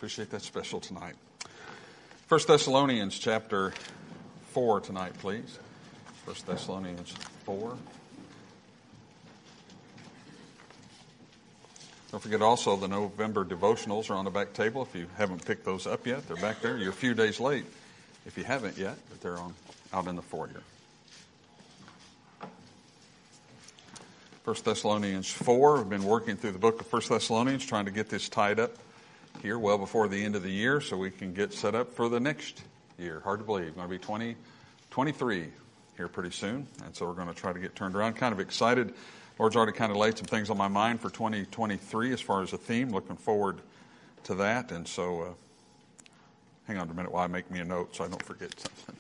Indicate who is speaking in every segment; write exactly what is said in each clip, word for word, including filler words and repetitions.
Speaker 1: Appreciate that special tonight. First Thessalonians chapter four tonight, please. First Thessalonians four. Don't forget also the November devotionals are on the back table. If you haven't picked those up yet, they're back there. You're a few days late if you haven't yet, but they're on out in the foyer. First Thessalonians four. We've been working through the book of First Thessalonians, trying to get this tied up here well before the end of the year so we can get set up for the next year. Hard to believe. It's going to be twenty twenty-three here pretty soon. And so we're going to try to get turned around. Kind of excited. Lord's already kind of laid some things on my mind for twenty twenty-three as far as a theme. Looking forward to that. And so uh, hang on a minute while I make me a note so I don't forget something.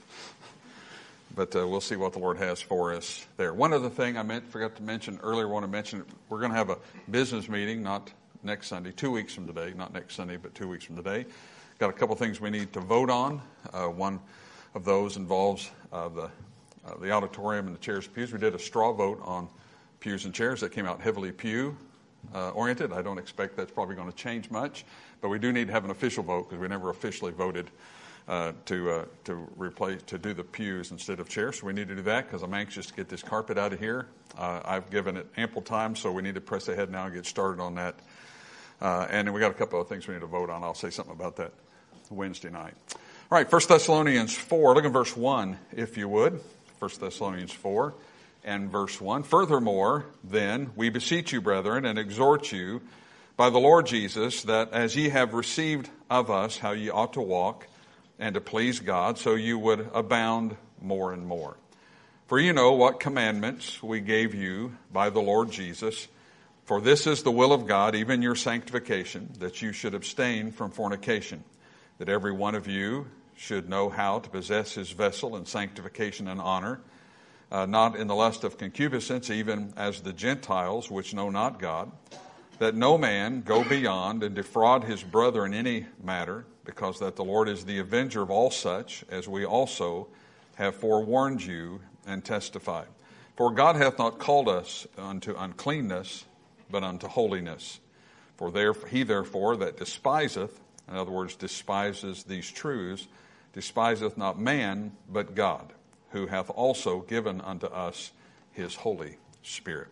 Speaker 1: But uh, we'll see what the Lord has for us there. One other thing I meant, forgot to mention earlier, want to mention, we're going to have a business meeting, not next Sunday, two weeks from today, not next Sunday, but two weeks from today. Got a couple things we need to vote on. Uh, one of those involves uh, the uh, the auditorium and the chairs and pews. We did a straw vote on pews and chairs. That came out heavily pew uh, oriented. I don't expect that's probably going to change much, but we do need to have an official vote because we never officially voted Uh, to uh, to replace to do the pews instead of chairs. So we need to do that because I'm anxious to get this carpet out of here. Uh, I've given it ample time, so we need to press ahead now and get started on that. Uh, and then we got a couple of things we need to vote on. I'll say something about that Wednesday night. All right, First Thessalonians four. Look at verse one, if you would. First Thessalonians four and verse one. Furthermore, then, we beseech you, brethren, and exhort you by the Lord Jesus, that as ye have received of us how ye ought to walk, and to please God, so you would abound more and more. For you know what commandments we gave you by the Lord Jesus. For this is the will of God, even your sanctification, that you should abstain from fornication, that every one of you should know how to possess his vessel in sanctification and honor, uh, not in the lust of concupiscence, even as the Gentiles which know not God, that no man go beyond and defraud his brother in any matter, because that the Lord is the avenger of all such, as we also have forewarned you and testified. For God hath not called us unto uncleanness, but unto holiness. For there, he therefore that despiseth, in other words, despises these truths, despiseth not man, but God, who hath also given unto us his Holy Spirit.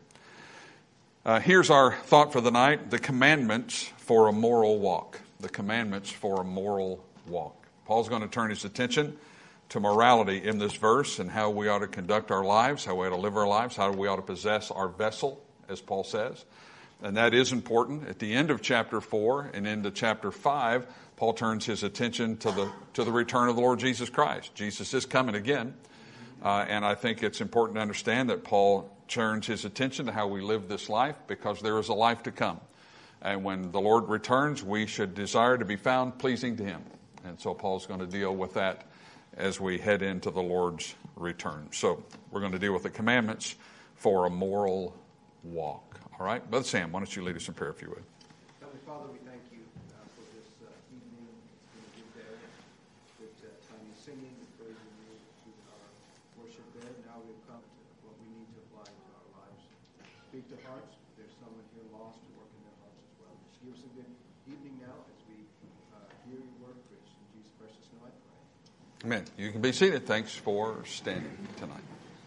Speaker 1: Uh, here's our thought for the night, the commandments for a moral walk. The commandments for a moral walk. Paul's going to turn his attention to morality in this verse and how we ought to conduct our lives, how we ought to live our lives, how we ought to possess our vessel, as Paul says. And that is important. At the end of chapter four and into chapter five, Paul turns his attention to the to the return of the Lord Jesus Christ. Jesus is coming again. Uh, and I think it's important to understand that Paul turns his attention to how we live this life because there is a life to come. And when the Lord returns, we should desire to be found pleasing to him. And so Paul's going to deal with that as we head into the Lord's return. So we're going to deal with the commandments for a moral walk. All right? Brother Sam, why don't you lead us in prayer if you would.
Speaker 2: Heavenly Father, we thank you uh, for this uh, evening. It's been a good day. Good uh, time of singing and praising you to our worship there. Now we've come to what we need to apply to our lives. Speak to hearts. There's someone here lost to work in their hearts as well. Just give us a good evening now as we uh, hear your word preached. In Jesus' precious name I pray.
Speaker 1: Amen. You can be seated. Thanks for standing tonight.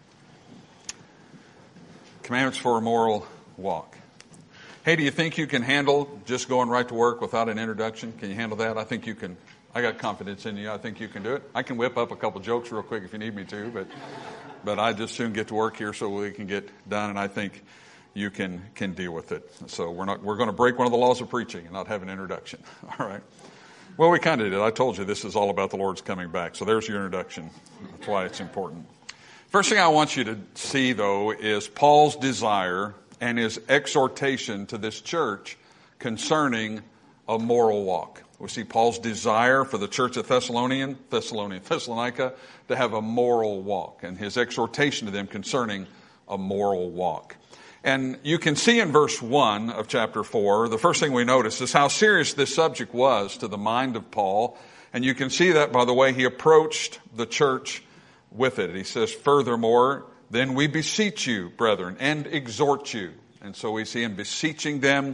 Speaker 1: Commandments for a moral walk. Hey, do you think you can handle just going right to work without an introduction? Can you handle that? I think you can. I got confidence in you. I think you can do it. I can whip up a couple jokes real quick if you need me to, but but I just soon get to work here so we can get done, and I think you can can deal with it. So we're not we're going to break one of the laws of preaching and not have an introduction. All right. Well, we kind of did. I told you this is all about the Lord's coming back. So there's your introduction. That's why it's important. First thing I want you to see, though, is Paul's desire and his exhortation to this church concerning a moral walk. We see Paul's desire for the church of Thessalonian, Thessalonian, Thessalonica to have a moral walk, and his exhortation to them concerning a moral walk. And you can see in verse one of chapter four, the first thing we notice is how serious this subject was to the mind of Paul. And you can see that by the way he approached the church with it. He says, furthermore, then we beseech you, brethren, and exhort you. And so we see him beseeching them.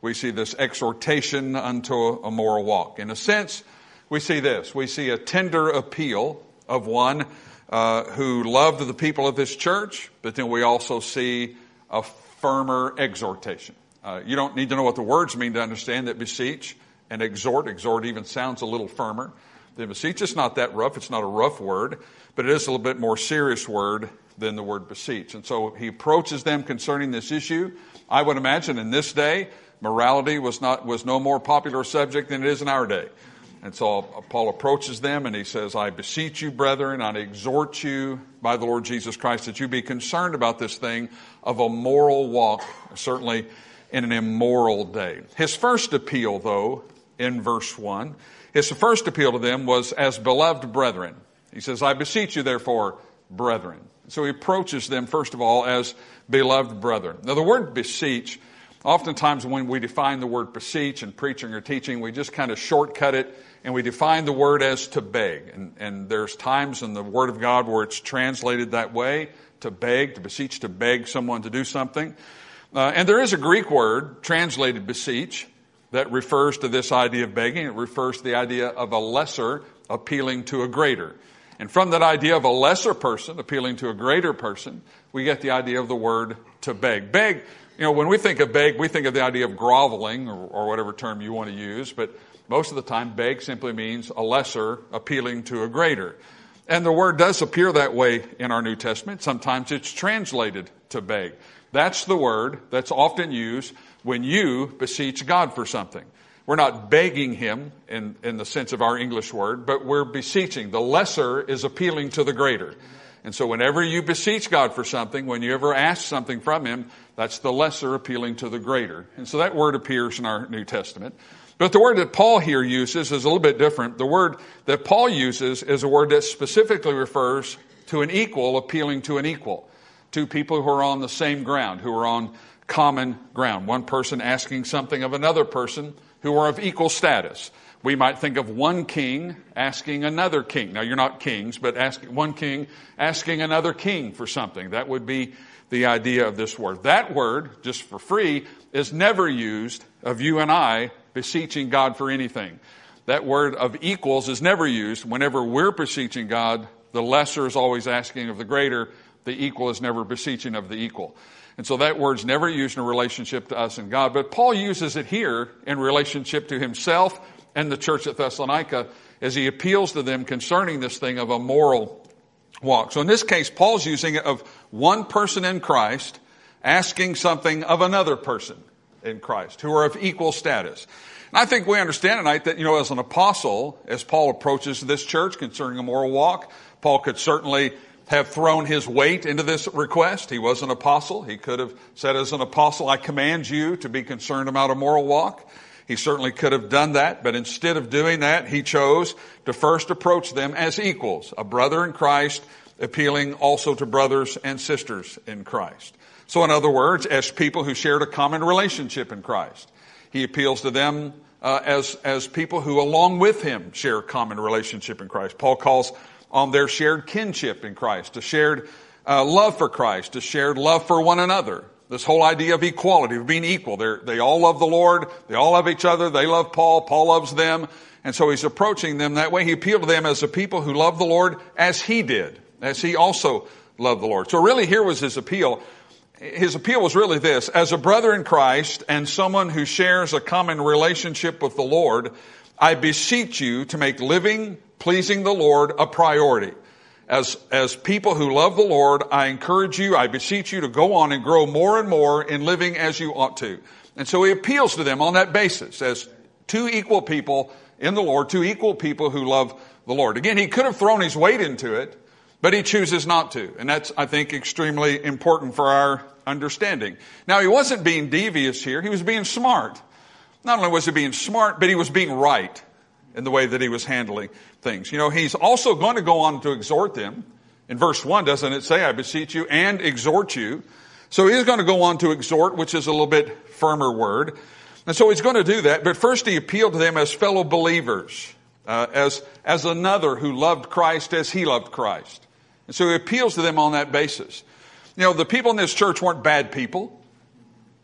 Speaker 1: we see this exhortation unto a moral walk. In a sense, we see this. We see a tender appeal of one uh, who loved the people of this church, but then we also see a firmer exhortation. Uh, you don't need to know what the words mean to understand that beseech and exhort. Exhort even sounds a little firmer. The beseech is not that rough. It's not a rough word, but it is a little bit more serious word than the word beseech. And so he approaches them concerning this issue. I would imagine in this day, morality was not was no more popular subject than it is in our day. And so Paul approaches them and he says, I beseech you, brethren, I exhort you by the Lord Jesus Christ that you be concerned about this thing of a moral walk, certainly in an immoral day. His first appeal, though, in verse one, his first appeal to them was as beloved brethren. He says, I beseech you, therefore, brethren. So he approaches them, first of all, as beloved brethren. Now, the word beseech, oftentimes when we define the word beseech in preaching or teaching, we just kind of shortcut it and we define the word as to beg. And, and there's times in the Word of God where it's translated that way, to beg, to beseech, to beg someone to do something. Uh, and there is a Greek word translated beseech that refers to this idea of begging. It refers to the idea of a lesser appealing to a greater. And from that idea of a lesser person appealing to a greater person, we get the idea of the word to beg. Beg, you know, when we think of beg, we think of the idea of groveling or, or whatever term you want to use, but most of the time beg simply means a lesser appealing to a greater. And the word does appear that way in our New Testament. Sometimes it's translated to beg. That's the word that's often used when you beseech God for something. We're not begging him in, in the sense of our English word, but we're beseeching. The lesser is appealing to the greater. And so whenever you beseech God for something, when you ever ask something from him, that's the lesser appealing to the greater. And so that word appears in our New Testament. But the word that Paul here uses is a little bit different. The word that Paul uses is a word that specifically refers to an equal appealing to an equal. Two people who are on the same ground, who are on common ground. One person asking something of another person who are of equal status. We might think of one king asking another king. Now, you're not kings, but asking one king asking another king for something. That would be the idea of this word. That word, just for free, is never used of you and I beseeching God for anything. That word of equals is never used. Whenever we're beseeching God, the lesser is always asking of the greater. The equal is never beseeching of the equal. And so that word's never used in a relationship to us and God. But Paul uses it here in relationship to himself and the church at Thessalonica as he appeals to them concerning this thing of a moral walk. So in this case, Paul's using it of one person in Christ asking something of another person in Christ who are of equal status. And I think we understand tonight that, you know, as an apostle, as Paul approaches this church concerning a moral walk, Paul could certainly have thrown his weight into this request. He was an apostle. He could have said as an apostle, I command you to be concerned about a moral walk. He certainly could have done that, but instead of doing that, he chose to first approach them as equals, a brother in Christ appealing also to brothers and sisters in Christ. So in other words, as people who shared a common relationship in Christ, he appeals to them uh, as, as people who along with him share a common relationship in Christ. Paul calls on their shared kinship in Christ, a shared uh, love for Christ, a shared love for one another. This whole idea of equality, of being equal. They're, they all love the Lord. They all love each other. They love Paul. Paul loves them. And so he's approaching them that way. He appealed to them as a people who love the Lord as he did, as he also loved the Lord. So really here was his appeal. His appeal was really this. As a brother in Christ and someone who shares a common relationship with the Lord, I beseech you to make living, pleasing the Lord a priority. As, as people who love the Lord, I encourage you, I beseech you to go on and grow more and more in living as you ought to. And so he appeals to them on that basis as two equal people in the Lord, two equal people who love the Lord. Again, he could have thrown his weight into it, but he chooses not to. And that's, I think, extremely important for our understanding. Now, he wasn't being devious here. He was being smart. Not only was he being smart, but he was being right in the way that he was handling things. You know, he's also going to go on to exhort them. In verse one, doesn't it say, I beseech you and exhort you? So he's going to go on to exhort, which is a little bit firmer word. And so he's going to do that. But first he appealed to them as fellow believers, uh, as, as another who loved Christ as he loved Christ. And so he appeals to them on that basis. You know, the people in this church weren't bad people.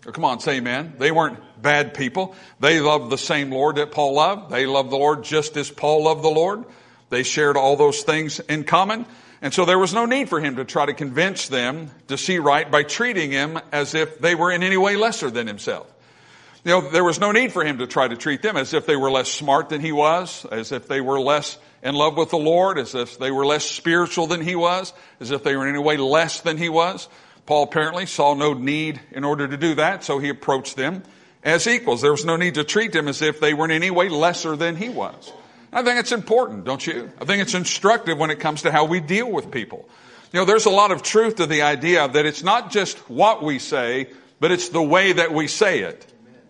Speaker 1: Oh, come on, say amen. They weren't bad people. They loved the same Lord that Paul loved. They loved the Lord just as Paul loved the Lord. They shared all those things in common. And so there was no need for him to try to convince them to see right by treating him as if they were in any way lesser than himself. You know, there was no need for him to try to treat them as if they were less smart than he was, as if they were less in love with the Lord, as if they were less spiritual than he was, as if they were in any way less than he was. Paul apparently saw no need in order to do that, so he approached them as equals. There was no need to treat them as if they were in any way lesser than he was. I think it's important, don't you? I think it's instructive when it comes to how we deal with people. You know, there's a lot of truth to the idea that it's not just what we say, but it's the way that we say it.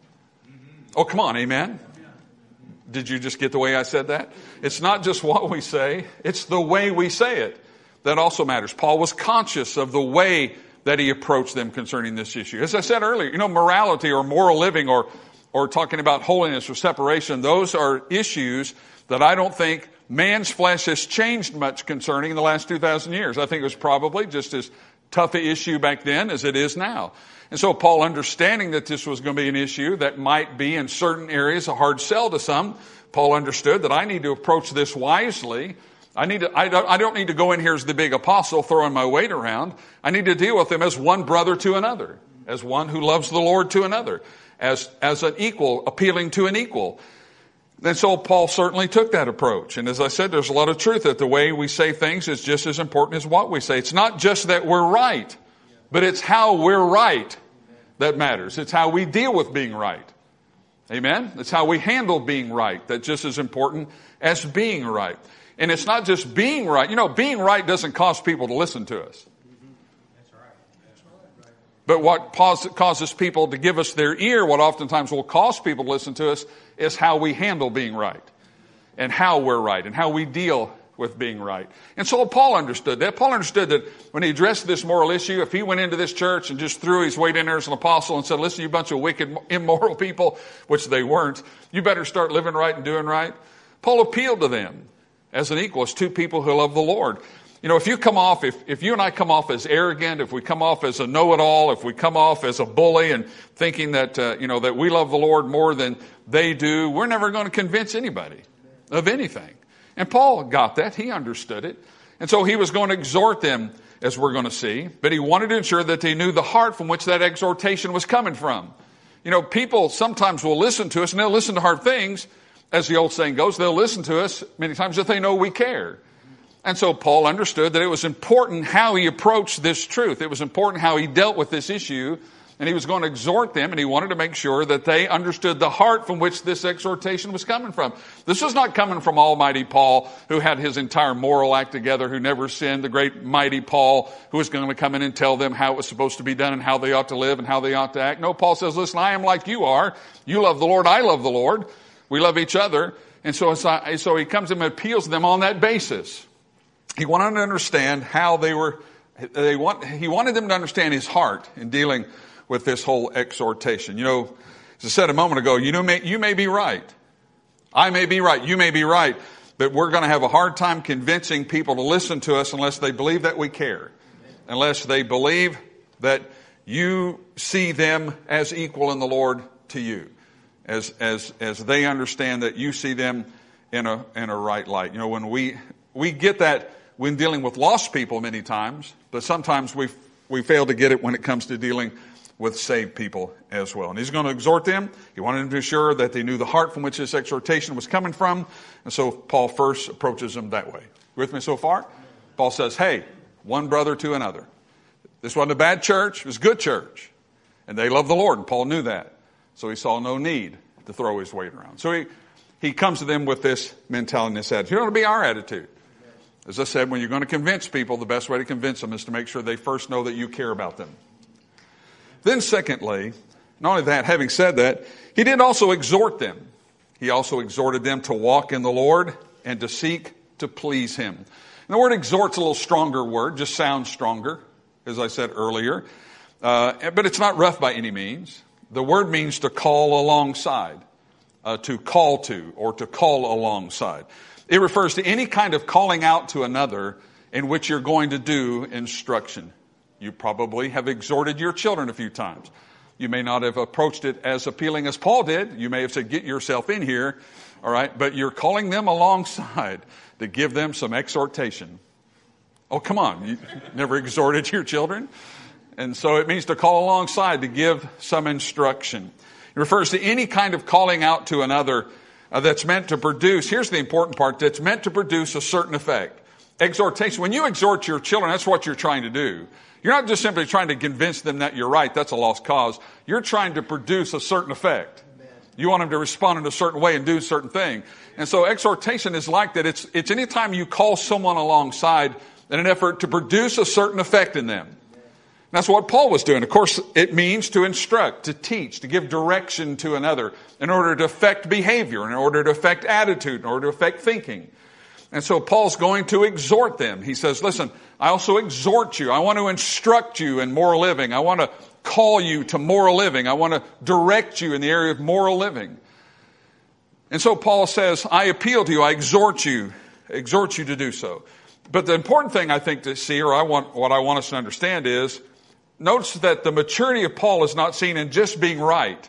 Speaker 1: Oh, come on, amen? Did you just get the way I said that? It's not just what we say, it's the way we say it that also matters. Paul was conscious of the way that he approached them concerning this issue. As I said earlier, you know, morality or moral living or, or talking about holiness or separation, those are issues that I don't think man's flesh has changed much concerning in the last two thousand years. I think it was probably just as tough an issue back then as it is now. And so Paul, understanding that this was going to be an issue that might be in certain areas a hard sell to some, Paul understood that I need to approach this wisely. I need to, I don't, I don't need to go in here as the big apostle throwing my weight around. I need to deal with them as one brother to another, as one who loves the Lord to another, as, as an equal, appealing to an equal. And so Paul certainly took that approach. And as I said, there's a lot of truth that the way we say things is just as important as what we say. It's not just that we're right, but it's how we're right that matters. It's how we deal with being right. Amen? It's how we handle being right that's just as important as being right. And it's not just being right. You know, being right doesn't cause people to listen to us.
Speaker 2: That's right. That's right.
Speaker 1: But what causes people to give us their ear, what oftentimes will cause people to listen to us, is how we handle being right. And how we're right. And how we deal with being right. And so Paul understood that. Paul understood that when he addressed this moral issue, if he went into this church and just threw his weight in there as an apostle and said, listen, you bunch of wicked, immoral people, which they weren't, you better start living right and doing right. Paul appealed to them as an equal, as two people who love the Lord. You know, if you come off, if, if you and I come off as arrogant, if we come off as a know-it-all, if we come off as a bully and thinking that, uh, you know, that we love the Lord more than they do, we're never going to convince anybody of anything. And Paul got that. He understood it. And so he was going to exhort them, as we're going to see, but he wanted to ensure that they knew the heart from which that exhortation was coming from. You know, people sometimes will listen to us and they'll listen to hard things. As the old saying goes, they'll listen to us many times if they know we care. And so Paul understood that it was important how he approached this truth. It was important how he dealt with this issue. And he was going to exhort them, and he wanted to make sure that they understood the heart from which this exhortation was coming from. This was not coming from Almighty Paul, who had his entire moral act together, who never sinned, the great mighty Paul, who was going to come in and tell them how it was supposed to be done and how they ought to live and how they ought to act. No, Paul says, listen, I am like you are. You love the Lord, I love the Lord. We love each other. And so, so he comes and appeals to them on that basis. He wanted them to understand how they were, they want, he wanted them to understand his heart in dealing with this whole exhortation. You know, as I said a moment ago, you know, may, you may be right. I may be right. You may be right. But we're going to have a hard time convincing people to listen to us unless they believe that we care. Unless they believe that you see them as equal in the Lord to you. As, as, as they understand that you see them in a, in a right light. You know, when we, we get that when dealing with lost people many times, but sometimes we, we fail to get it when it comes to dealing with saved people as well. And he's going to exhort them. He wanted them to assure that they knew the heart from which this exhortation was coming from. And so Paul first approaches them that way. You with me so far? Paul says, hey, one brother to another. This wasn't a bad church. It was a good church. And they loved the Lord. And Paul knew that. So he saw no need to throw his weight around. So he, he comes to them with this mentality and this attitude. It ought to be our attitude. As I said, when you're going to convince people, the best way to convince them is to make sure they first know that you care about them. Then secondly, not only that, having said that, he did also exhort them. He also exhorted them to walk in the Lord and to seek to please him. And the word exhort's a little stronger word, just sounds stronger, as I said earlier. Uh, but it's not rough by any means. The word means to call alongside, uh, to call to, or to call alongside. It refers to any kind of calling out to another in which you're going to do instruction. You probably have exhorted your children a few times. You may not have approached it as appealing as Paul did. You may have said, get yourself in here. All right. But you're calling them alongside to give them some exhortation. Oh, come on. You never exhorted your children? And so it means to call alongside to give some instruction. It refers to any kind of calling out to another uh, that's meant to produce. Here's the important part. That's meant to produce a certain effect. Exhortation. When you exhort your children, that's what you're trying to do. You're not just simply trying to convince them that you're right. That's a lost cause. You're trying to produce a certain effect. You want them to respond in a certain way and do a certain thing. And so exhortation is like that. It's, it's any time you call someone alongside in an effort to produce a certain effect in them. That's what Paul was doing. Of course, it means to instruct, to teach, to give direction to another in order to affect behavior, in order to affect attitude, in order to affect thinking. And so Paul's going to exhort them. He says, listen, I also exhort you. I want to instruct you in moral living. I want to call you to moral living. I want to direct you in the area of moral living. And so Paul says, I appeal to you. I exhort you, exhort you to do so. But the important thing I think to see, or I want, what I want us to understand is, notice that the maturity of Paul is not seen in just being right.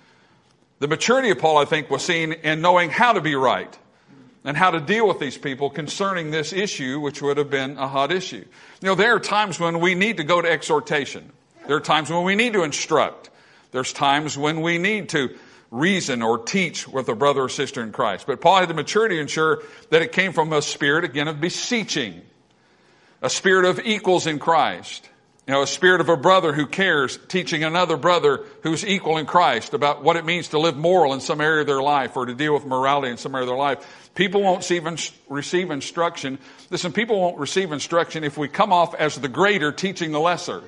Speaker 1: The maturity of Paul, I think, was seen in knowing how to be right and how to deal with these people concerning this issue, which would have been a hot issue. You know, there are times when we need to go to exhortation. There are times when we need to instruct. There's times when we need to reason or teach with a brother or sister in Christ. But Paul had the maturity to ensure that it came from a spirit, again, of beseeching, a spirit of equals in Christ. You know, a spirit of a brother who cares, teaching another brother who's equal in Christ about what it means to live moral in some area of their life or to deal with morality in some area of their life. People won't receive instruction. Listen, people won't receive instruction if we come off as the greater teaching the lesser.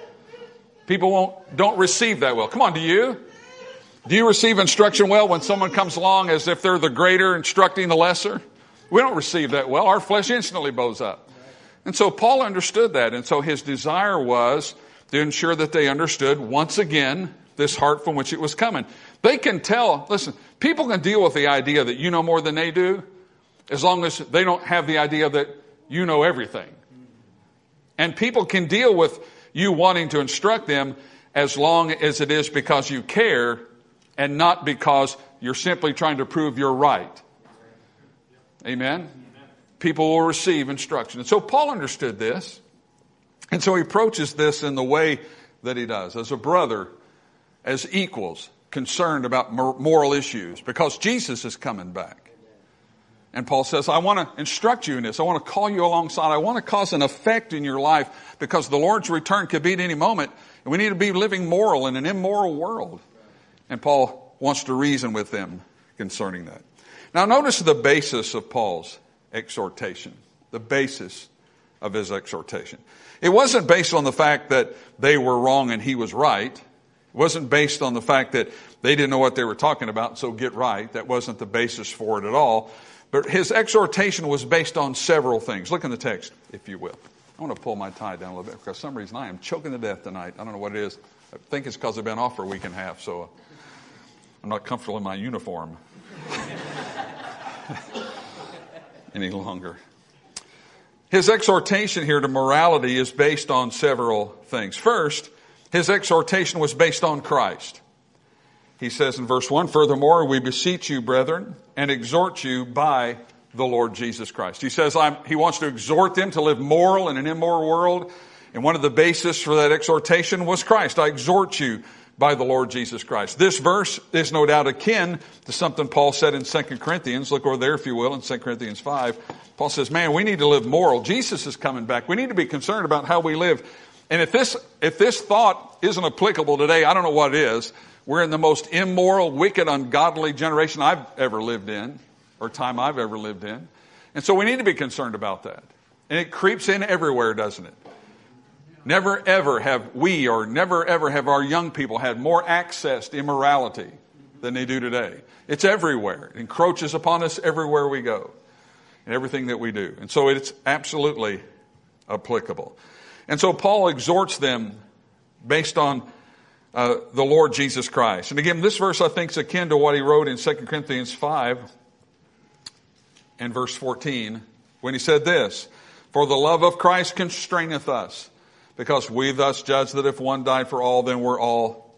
Speaker 1: People won't, don't receive that well. Come on, do you? Do you receive instruction well when someone comes along as if they're the greater instructing the lesser? We don't receive that well. Our flesh instantly bows up. And so Paul understood that. And so his desire was to ensure that they understood, once again, this heart from which it was coming. They can tell, listen, people can deal with the idea that you know more than they do, as long as they don't have the idea that you know everything. And people can deal with you wanting to instruct them as long as it is because you care and not because you're simply trying to prove you're right. Amen? People will receive instruction. And so Paul understood this. And so he approaches this in the way that he does, as a brother, as equals, concerned about moral issues, because Jesus is coming back. And Paul says, I want to instruct you in this. I want to call you alongside. I want to cause an effect in your life because the Lord's return could be at any moment. And we need to be living moral in an immoral world. And Paul wants to reason with them concerning that. Now notice the basis of Paul's exhortation, the basis of his exhortation. It wasn't based on the fact that they were wrong and he was right. It wasn't based on the fact that they didn't know what they were talking about, so get right. That wasn't the basis for it at all. But his exhortation was based on several things. Look in the text, if you will. I want to pull my tie down a little bit because for some reason I am choking to death tonight. I don't know what it is. I think it's because I've been off for a week and a half, so I'm not comfortable in my uniform any longer. His exhortation here to morality is based on several things. First, his exhortation was based on Christ. He says in verse one, furthermore, we beseech you, brethren, and exhort you by the Lord Jesus Christ. He says I'm, he wants to exhort them to live moral in an immoral world. And one of the basis for that exhortation was Christ. I exhort you by the Lord Jesus Christ. This verse is no doubt akin to something Paul said in Second Corinthians. Look over there, if you will, in Second Corinthians five. Paul says, man, we need to live moral. Jesus is coming back. We need to be concerned about how we live. And if this, if this thought isn't applicable today, I don't know what is. We're in the most immoral, wicked, ungodly generation I've ever lived in, or time I've ever lived in. And so we need to be concerned about that. And it creeps in everywhere, doesn't it? Never ever have we or never ever have our young people had more access to immorality than they do today. It's everywhere. It encroaches upon us everywhere we go and everything that we do. And so it's absolutely applicable. And so Paul exhorts them based on uh, the Lord Jesus Christ. And again, this verse I think is akin to what he wrote in Second Corinthians five and verse fourteen when he said this, for the love of Christ constraineth us, because we thus judge that if one died for all, then we're all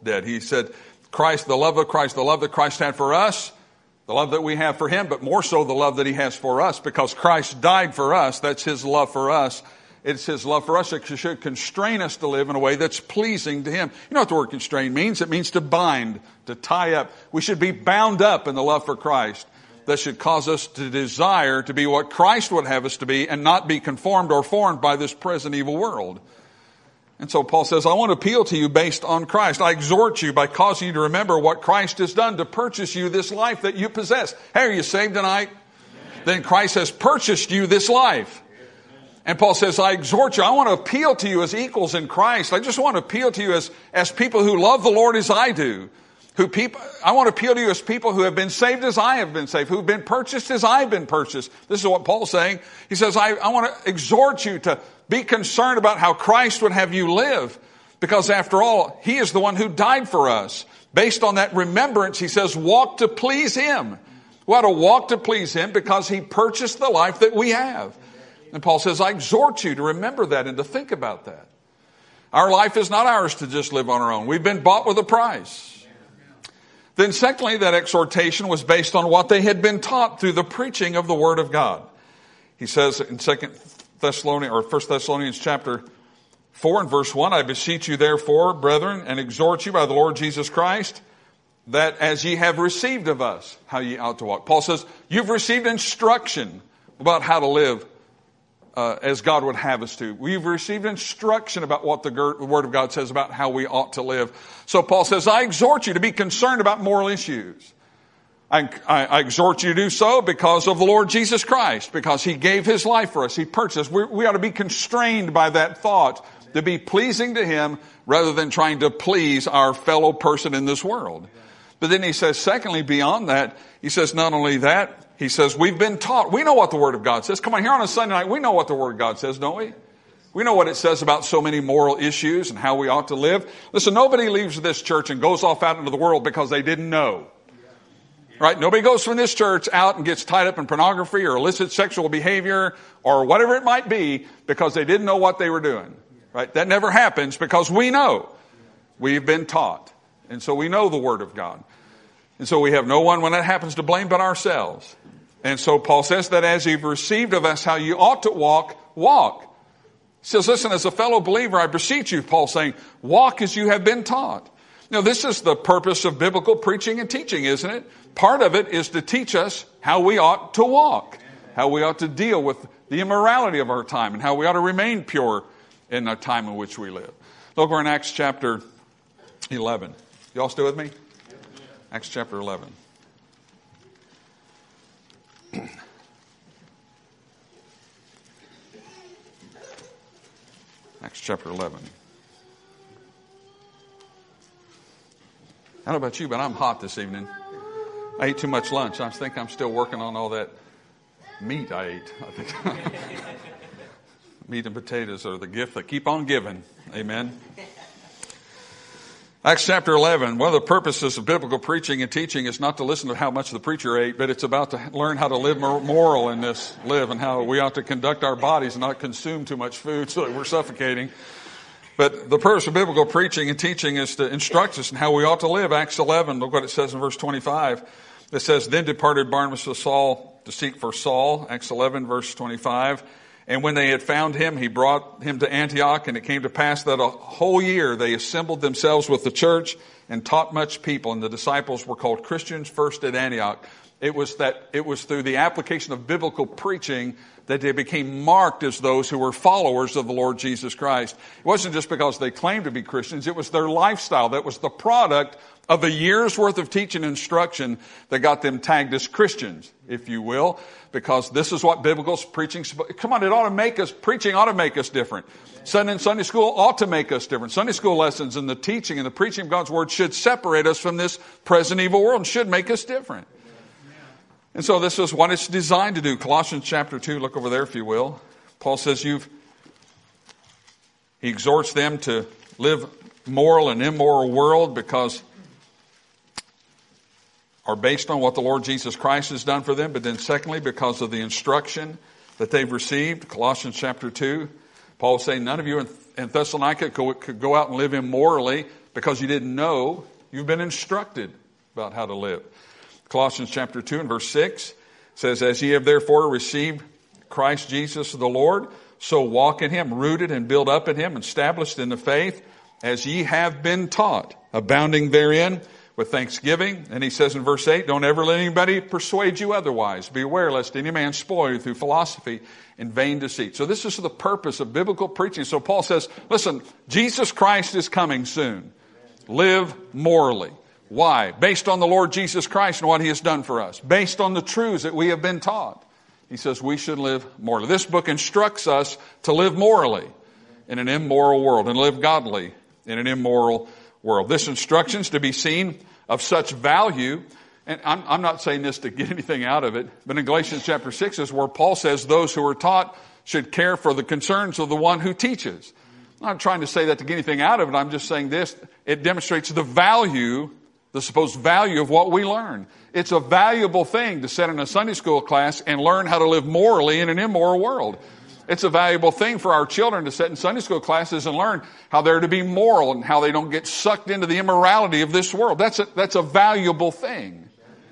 Speaker 1: dead. He said, Christ, the love of Christ, the love that Christ had for us, the love that we have for him, but more so the love that he has for us, because Christ died for us. That's his love for us. It's his love for us that should constrain us to live in a way that's pleasing to him. You know what the word constrain means? It means to bind, to tie up. We should be bound up in the love for Christ. That should cause us to desire to be what Christ would have us to be and not be conformed or formed by this present evil world. And so Paul says, I want to appeal to you based on Christ. I exhort you by causing you to remember what Christ has done to purchase you this life that you possess. Hey, are you saved tonight? Amen. Then Christ has purchased you this life. And Paul says, I exhort you. I want to appeal to you as equals in Christ. I just want to appeal to you as, as people who love the Lord as I do. Who people, I want to appeal to you as people who have been saved as I have been saved, who've been purchased as I've been purchased. This is what Paul's saying. He says, I, I want to exhort you to be concerned about how Christ would have you live. Because after all, he is the one who died for us. Based on that remembrance, he says, walk to please him. We ought to walk to please him because he purchased the life that we have. And Paul says, I exhort you to remember that and to think about that. Our life is not ours to just live on our own. We've been bought with a price. Then secondly, that exhortation was based on what they had been taught through the preaching of the Word of God. He says in Second Thessalonians or First Thessalonians chapter four and verse one, I beseech you therefore, brethren, and exhort you by the Lord Jesus Christ, that as ye have received of us, how ye ought to walk. Paul says, you've received instruction about how to live Uh, as God would have us to. We've received instruction about what the, the Word of God says about how we ought to live. So Paul says, I exhort you to be concerned about moral issues. I, I, I exhort you to do so because of the Lord Jesus Christ, because he gave his life for us. He purchased us. We, we ought to be constrained by that thought to be pleasing to him rather than trying to please our fellow person in this world. But then he says, secondly, beyond that, he says not only that, he says, we've been taught. We know what the Word of God says. Come on, here on a Sunday night, we know what the Word of God says, don't we? We know what it says about so many moral issues and how we ought to live. Listen, nobody leaves this church and goes off out into the world because they didn't know. Right? Nobody goes from this church out and gets tied up in pornography or illicit sexual behavior or whatever it might be because they didn't know what they were doing. Right? That never happens because we know. We've been taught. And so we know the Word of God. And so we have no one when that happens to blame but ourselves. And so Paul says that as you've received of us how you ought to walk, walk. He says, listen, as a fellow believer, I beseech you, Paul saying, walk as you have been taught. Now, this is the purpose of biblical preaching and teaching, isn't it? Part of it is to teach us how we ought to walk, how we ought to deal with the immorality of our time, and how we ought to remain pure in the time in which we live. Look, we're in Acts chapter eleven. Y'all still with me? Acts chapter eleven. Acts chapter eleven. I don't know about you, but I'm hot this evening. I ate too much lunch. I think I'm still working on all that meat I ate. I think meat and potatoes are the gift that keep on giving. Amen. Acts chapter eleven, one of the purposes of biblical preaching and teaching is not to listen to how much the preacher ate, but it's about to learn how to live moral in this, live and how we ought to conduct our bodies and not consume too much food so that we're suffocating. But the purpose of biblical preaching and teaching is to instruct us in how we ought to live. Acts eleven, look what it says in verse twenty-five. It says, then departed Barnabas to Saul to seek for Saul. Acts eleven, verse twenty-five. And when they had found him, he brought him to Antioch, and it came to pass that a whole year they assembled themselves with the church and taught much people, and the disciples were called Christians first at Antioch. It was that it was through the application of biblical preaching that they became marked as those who were followers of the Lord Jesus Christ. It wasn't just because they claimed to be Christians, it was their lifestyle. That was the product of a year's worth of teaching and instruction that got them tagged as Christians, if you will, because this is what biblical preaching, come on, it ought to make us, preaching ought to make us different. Sunday and Sunday school ought to make us different. Sunday school lessons and the teaching and the preaching of God's Word should separate us from this present evil world and should make us different. And so this is what it's designed to do. Colossians chapter two, look over there if you will. Paul says you've, he exhorts them to live moral and immoral world because are based on what the Lord Jesus Christ has done for them. But then secondly, because of the instruction that they've received. Colossians chapter two, Paul is saying none of you in, in Thessalonica could, could go out and live immorally because you didn't know. You've been instructed about how to live. Colossians chapter two and verse six says, as ye have therefore received Christ Jesus the Lord, so walk in him, rooted and built up in him, established in the faith, as ye have been taught, abounding therein with thanksgiving. And he says in verse eight, don't ever let anybody persuade you otherwise. Beware lest any man spoil you through philosophy and vain deceit. So this is the purpose of biblical preaching. So Paul says, listen, Jesus Christ is coming soon. Live morally. Why? Based on the Lord Jesus Christ and what he has done for us. Based on the truths that we have been taught. He says we should live morally. This book instructs us to live morally in an immoral world and live godly in an immoral world. This instruction is to be seen of such value, and I'm, I'm not saying this to get anything out of it, but in Galatians chapter six is where Paul says those who are taught should care for the concerns of the one who teaches. I'm not trying to say that to get anything out of it. I'm just saying this. It demonstrates the value, the supposed value of what we learn. It's a valuable thing to sit in a Sunday school class and learn how to live morally in an immoral world. It's a valuable thing for our children to sit in Sunday school classes and learn how they're to be moral and how they don't get sucked into the immorality of this world. That's a, that's a valuable thing.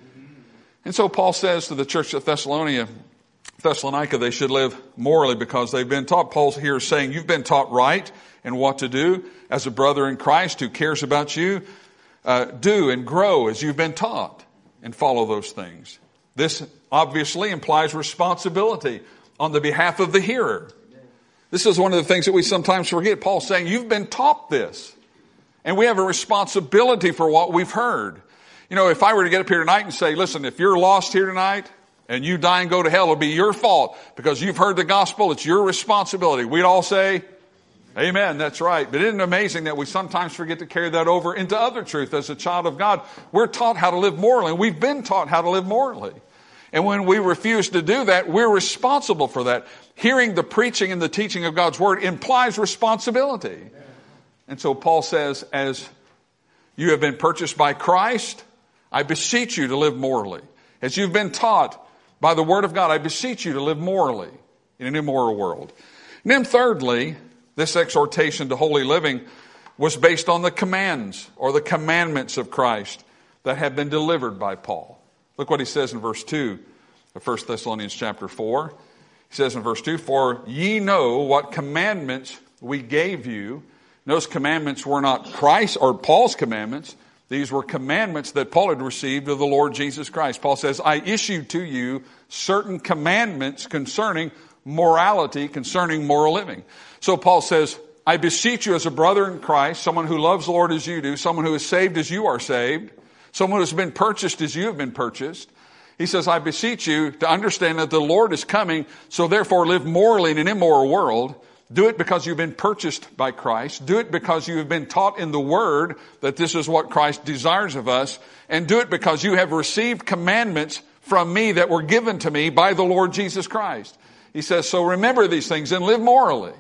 Speaker 1: And so Paul says to the church at Thessalonica, Thessalonica, they should live morally because they've been taught. Paul here is saying you've been taught right and what to do as a brother in Christ who cares about you. Uh, do and grow as you've been taught and follow those things. This obviously implies responsibility on the behalf of the hearer. This is one of the things that we sometimes forget. Paul's saying you've been taught this and we have a responsibility for what we've heard. You know, if I were to get up here tonight and say, listen, if you're lost here tonight and you die and go to hell, it'll be your fault because you've heard the gospel. It's your responsibility. We'd all say, amen, that's right. But isn't it amazing that we sometimes forget to carry that over into other truth as a child of God? We're taught how to live morally, and we've been taught how to live morally. And when we refuse to do that, we're responsible for that. Hearing the preaching and the teaching of God's word implies responsibility. And so Paul says, as you have been purchased by Christ, I beseech you to live morally. As you've been taught by the word of God, I beseech you to live morally in an immoral world. And then thirdly, this exhortation to holy living was based on the commands or the commandments of Christ that have been delivered by Paul. Look what he says in verse two of First Thessalonians chapter four. He says in verse two, for ye know what commandments we gave you. And those commandments were not Christ or Paul's commandments. These were commandments that Paul had received of the Lord Jesus Christ. Paul says, I issued to you certain commandments concerning morality, concerning moral living. So Paul says, I beseech you as a brother in Christ, someone who loves the Lord as you do, someone who is saved as you are saved, someone who has been purchased as you have been purchased. He says, I beseech you to understand that the Lord is coming, so therefore live morally in an immoral world. Do it because you've been purchased by Christ. Do it because you have been taught in the Word that this is what Christ desires of us. And do it because you have received commandments from me that were given to me by the Lord Jesus Christ. He says, so remember these things and live morally.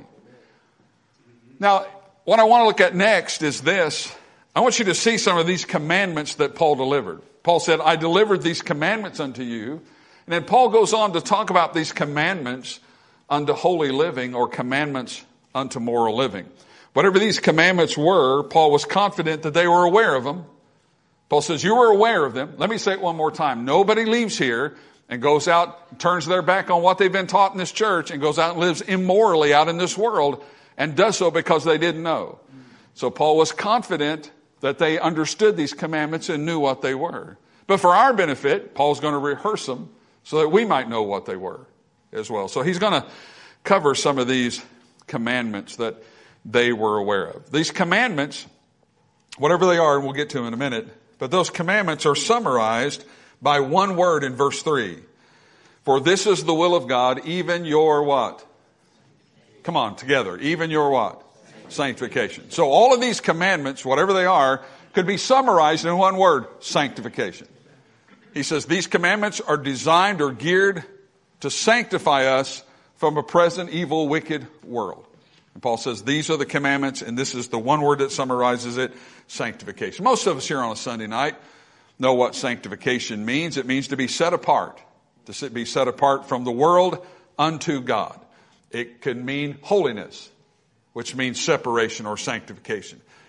Speaker 1: Now, what I want to look at next is this. I want you to see some of these commandments that Paul delivered. Paul said, I delivered these commandments unto you. And then Paul goes on to talk about these commandments unto holy living or commandments unto moral living. Whatever these commandments were, Paul was confident that they were aware of them. Paul says, you were aware of them. Let me say it one more time. Nobody leaves here and goes out, turns their back on what they've been taught in this church and goes out and lives immorally out in this world and does so because they didn't know. So Paul was confident that they understood these commandments and knew what they were. But for our benefit, Paul's going to rehearse them so that we might know what they were as well. So he's going to cover some of these commandments that they were aware of. These commandments, whatever they are, and we'll get to them in a minute, but those commandments are summarized by one word in verse three. For this is the will of God, even your what? Come on, together. Even your what? Sanctification. So all of these commandments, whatever they are, could be summarized in one word, sanctification. He says these commandments are designed or geared to sanctify us from a present evil, wicked world. And Paul says these are the commandments, and this is the one word that summarizes it, sanctification. Most of us here on a Sunday night know what sanctification means. It means to be set apart, to be set apart from the world unto God. It can mean holiness, which means separation or sanctification.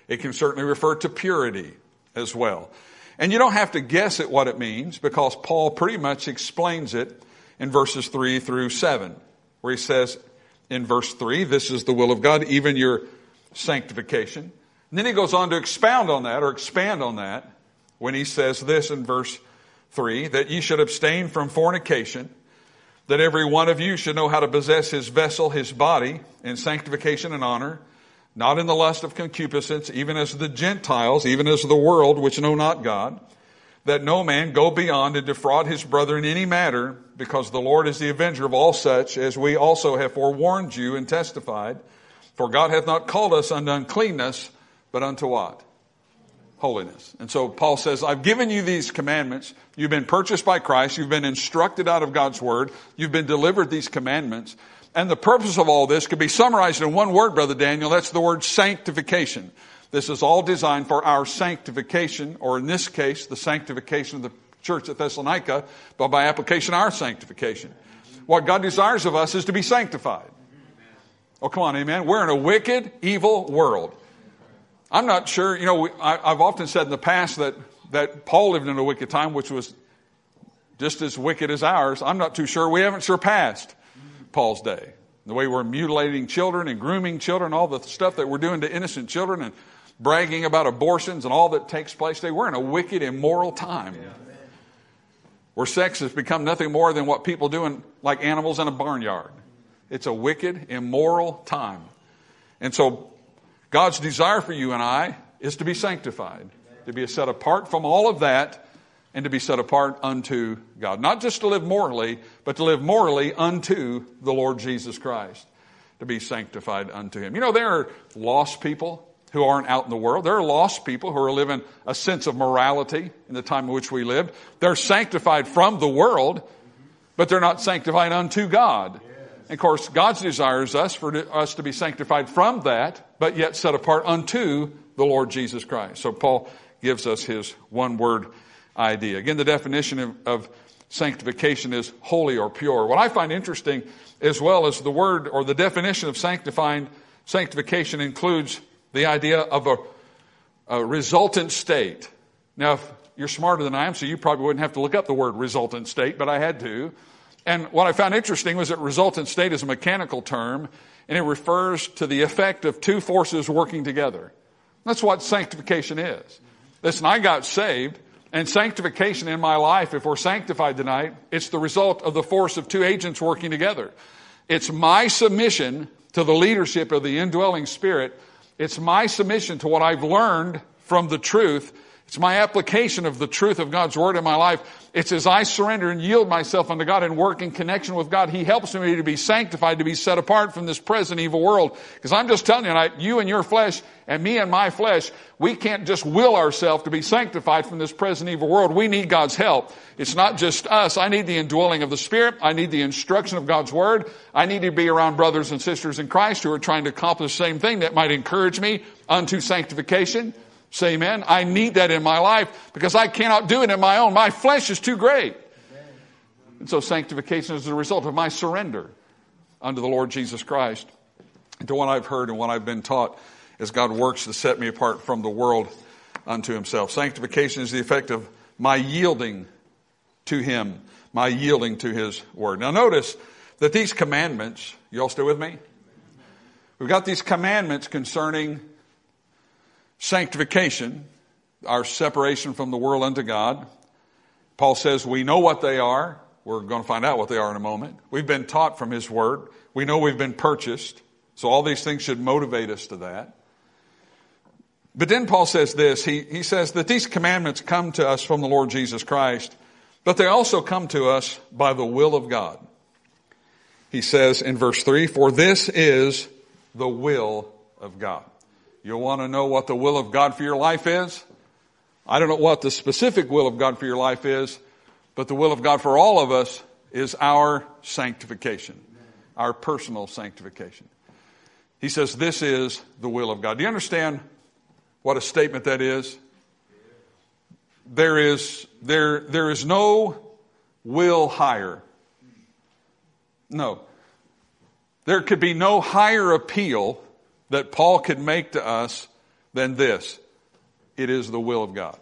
Speaker 1: It can certainly refer to purity as well. And you don't have to guess at what it means, because Paul pretty much explains it in verses three through seven, where he says in verse three, this is the will of God, even your sanctification. And then he goes on to expound on that, or expand on that, when he says this in verse three, that ye should abstain from fornication, that every one of you should know how to possess his vessel, his body, in sanctification and honor, not in the lust of concupiscence, even as the Gentiles, even as the world, which know not God, that no man go beyond and defraud his brother in any matter, because the Lord is the avenger of all such, as we also have forewarned you and testified. For God hath not called us unto uncleanness, but unto what? Holiness. And so Paul says, I've given you these commandments. You've been purchased by Christ. You've been instructed out of God's word. You've been delivered these commandments. And the purpose of all this could be summarized in one word, Brother Daniel. That's the word sanctification. This is all designed for our sanctification, or in this case, the sanctification of the church at Thessalonica, but by application, our sanctification. What God desires of us is to be sanctified. Oh, come on, amen. We're in a wicked, evil world. I'm not sure, you know, we, I, I've often said in the past that, that Paul lived in a wicked time, which was just as wicked as ours. I'm not too sure. We haven't surpassed Paul's day. The way we're mutilating children and grooming children, all the stuff that we're doing to innocent children and bragging about abortions and all that takes place today. We're in a wicked, immoral time. Yeah. Where sex has become nothing more than what people do in, like animals in a barnyard. It's a wicked, immoral time. And so God's desire for you and I is to be sanctified, to be set apart from all of that, and to be set apart unto God. Not just to live morally, but to live morally unto the Lord Jesus Christ. To be sanctified unto Him. You know, there are lost people who aren't out in the world. There are lost people who are living a sense of morality in the time in which we live. They're sanctified from the world, but they're not sanctified unto God. And of course, God's desire is us for us to be sanctified from that, but yet set apart unto the Lord Jesus Christ. So Paul gives us his one word idea. Again, the definition of, of sanctification is holy or pure. What I find interesting as well as the word or the definition of sanctifying, sanctification includes the idea of a, a resultant state. Now, if you're smarter than I am, so you probably wouldn't have to look up the word resultant state, but I had to. And what I found interesting was that resultant state is a mechanical term, and it refers to the effect of two forces working together. That's what sanctification is. Listen, I got saved, and sanctification in my life, if we're sanctified tonight, it's the result of the force of two agents working together. It's my submission to the leadership of the indwelling Spirit. It's my submission to what I've learned from the truth. It's my application of the truth of God's Word in my life. It's as I surrender and yield myself unto God and work in connection with God, He helps me to be sanctified, to be set apart from this present evil world. Because I'm just telling you tonight, you and your flesh and me and my flesh, we can't just will ourselves to be sanctified from this present evil world. We need God's help. It's not just us. I need the indwelling of the Spirit. I need the instruction of God's Word. I need to be around brothers and sisters in Christ who are trying to accomplish the same thing that might encourage me unto sanctification. Say amen. I need that in my life because I cannot do it in my own. My flesh is too great. And so sanctification is the result of my surrender unto the Lord Jesus Christ and to what I've heard and what I've been taught as God works to set me apart from the world unto Himself. Sanctification is the effect of my yielding to Him, my yielding to His Word. Now notice that these commandments, you all still with me? We've got these commandments concerning sanctification, our separation from the world unto God. Paul says we know what they are. We're going to find out what they are in a moment. We've been taught from His Word. We know we've been purchased. So all these things should motivate us to that. But then Paul says this. He, he says that these commandments come to us from the Lord Jesus Christ, but they also come to us by the will of God. He says in verse three, for this is the will of God. You want to know what the will of God for your life is? I don't know what the specific will of God for your life is, but the will of God for all of us is our sanctification, our personal sanctification. He says this is the will of God. Do you understand what a statement that is? There is, there, there is no will higher. No. There could be no higher appeal that Paul could make to us than this. It is the will of God.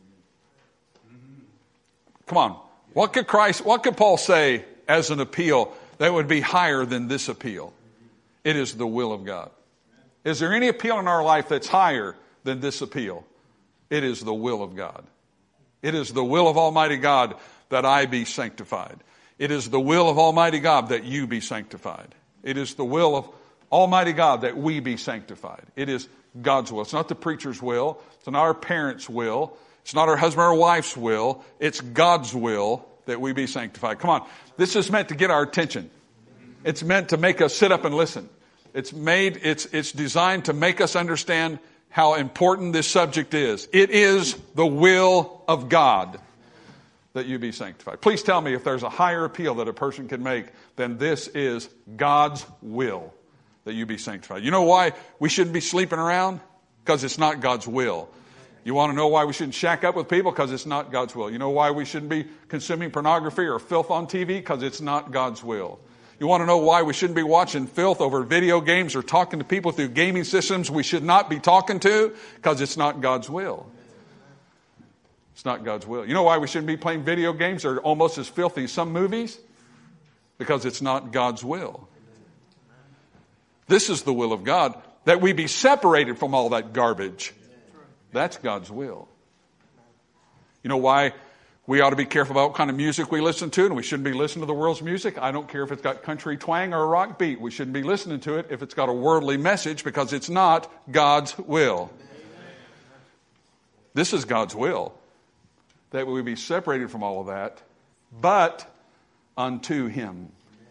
Speaker 1: Come on. What could Christ, what could Paul say as an appeal that would be higher than this appeal? It is the will of God. Is there any appeal in our life that's higher than this appeal? It is the will of God. It is the will of Almighty God that I be sanctified. It is the will of Almighty God that you be sanctified. It is the will of Almighty God that we be sanctified. It is God's will. It's not the preacher's will. It's not our parents' will. It's not our husband or wife's will. It's God's will that we be sanctified. Come on. This is meant to get our attention. It's meant to make us sit up and listen. It's made, it's, it's designed to make us understand how important this subject is. It is the will of God that you be sanctified. Please tell me if there's a higher appeal that a person can make than this is God's will that you be sanctified. You know why we shouldn't be sleeping around? Because it's not God's will. You want to know why we shouldn't shack up with people? Because it's not God's will. You know why we shouldn't be consuming pornography or filth on T V? Because it's not God's will. You want to know why we shouldn't be watching filth over video games or talking to people through gaming systems we should not be talking to? Because it's not God's will. It's not God's will. You know why we shouldn't be playing video games that are almost as filthy as some movies? Because it's not God's will. This is the will of God, that we be separated from all that garbage. That's God's will. You know why we ought to be careful about what kind of music we listen to, and we shouldn't be listening to the world's music? I don't care if it's got country twang or a rock beat. We shouldn't be listening to it if it's got a worldly message, because it's not God's will. This is God's will, that we be separated from all of that, but unto Him.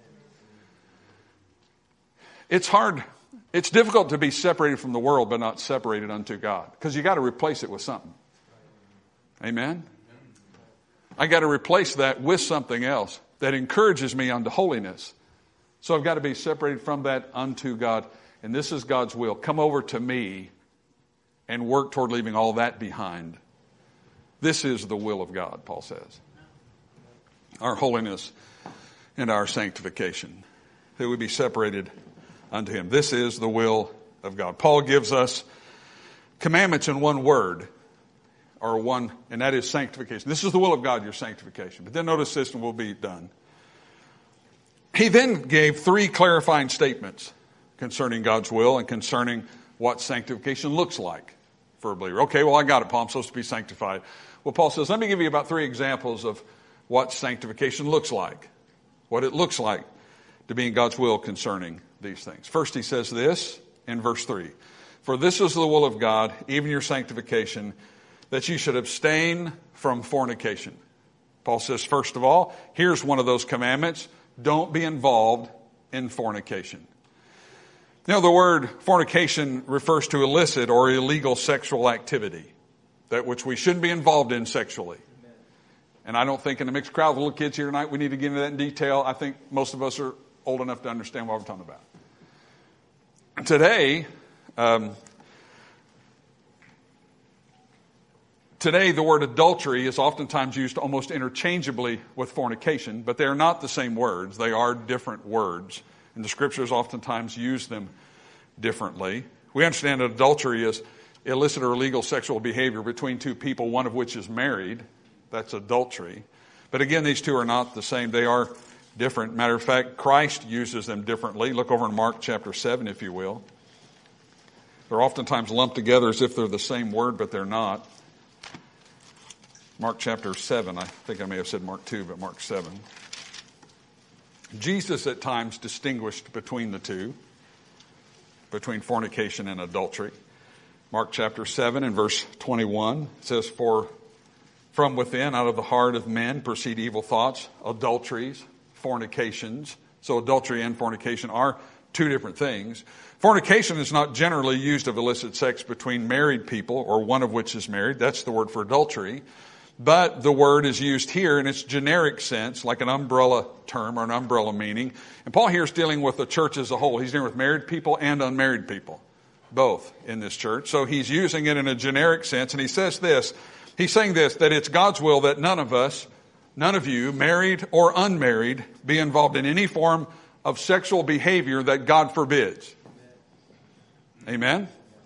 Speaker 1: It's hard. It's difficult to be separated from the world, but not separated unto God, because you got to replace it with something. Amen? I got to replace that with something else that encourages me unto holiness. So I've got to be separated from that unto God. And this is God's will. Come over to me and work toward leaving all that behind. This is the will of God, Paul says. Our holiness and our sanctification, that we be separated unto Him. This is the will of God. Paul gives us commandments in one word, or one, and that is sanctification. This is the will of God, your sanctification. But then notice this and we'll be done. He then gave three clarifying statements concerning God's will and concerning what sanctification looks like for a believer. Okay, well, I got it, Paul. I'm supposed to be sanctified. Well, Paul says, let me give you about three examples of what sanctification looks like, what it looks like to be in God's will concerning these things. First, he says this in verse three. For this is the will of God, even your sanctification, that you should abstain from fornication. Paul says, first of all, here's one of those commandments. Don't be involved in fornication. You know, the word fornication refers to illicit or illegal sexual activity, that which we shouldn't be involved in sexually. And I don't think in a mixed crowd of little kids here tonight we need to get into that in detail. I think most of us are old enough to understand what we're talking about. Today, um, Today, the word adultery is oftentimes used almost interchangeably with fornication, but they are not the same words. They are different words, and the Scriptures oftentimes use them differently. We understand that adultery is illicit or illegal sexual behavior between two people, one of which is married. That's adultery. But again, these two are not the same. They are different. Matter of fact, Christ uses them differently. Look over in Mark chapter seven, if you will. They're oftentimes lumped together as if they're the same word, but they're not. Mark chapter seven, I think I may have said Mark two, but Mark seven. Jesus at times distinguished between the two, between fornication and adultery. Mark chapter seven and verse twenty-one says, For from within, out of the heart of men, proceed evil thoughts, adulteries, fornications. So adultery and fornication are two different things. Fornication is not generally used of illicit sex between married people, or one of which is married. That's the word for adultery. But the word is used here in its generic sense, like an umbrella term or an umbrella meaning. And Paul here is dealing with the church as a whole. He's dealing with married people and unmarried people, both in this church. So he's using it in a generic sense. And he says this, he's saying this, that it's God's will that none of us, none of you, married or unmarried, be involved in any form of sexual behavior that God forbids. Amen?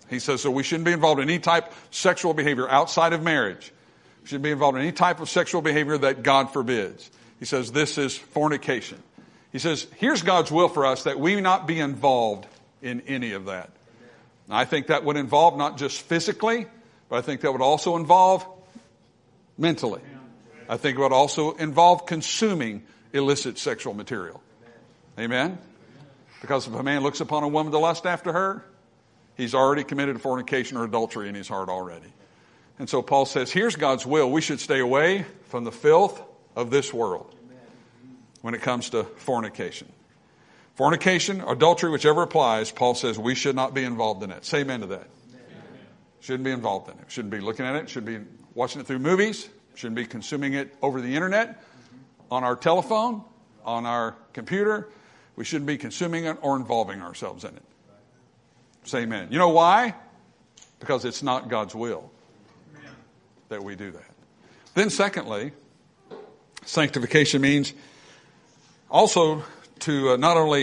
Speaker 1: He says, so we shouldn't be involved in any type of sexual behavior outside of marriage. We shouldn't be involved in any type of sexual behavior that God forbids. He says, this is fornication. He says, here's God's will for us, that we not be involved in any of that. Now, I think that would involve not just physically, but I think that would also involve mentally. I think it would also involve consuming illicit sexual material. Amen? Because if a man looks upon a woman to lust after her, he's already committed fornication or adultery in his heart already. And so Paul says, here's God's will. We should stay away from the filth of this world when it comes to fornication. Fornication, adultery, whichever applies, Paul says we should not be involved in it. Say amen to that. Amen. Shouldn't be involved in it. Shouldn't be looking at it. Shouldn't be watching it through movies. Shouldn't be consuming it over the internet, on our telephone, on our computer. We shouldn't be consuming it or involving ourselves in it. Say amen. You know why? Because it's not God's will that we do that. Then secondly, sanctification means also to uh, not only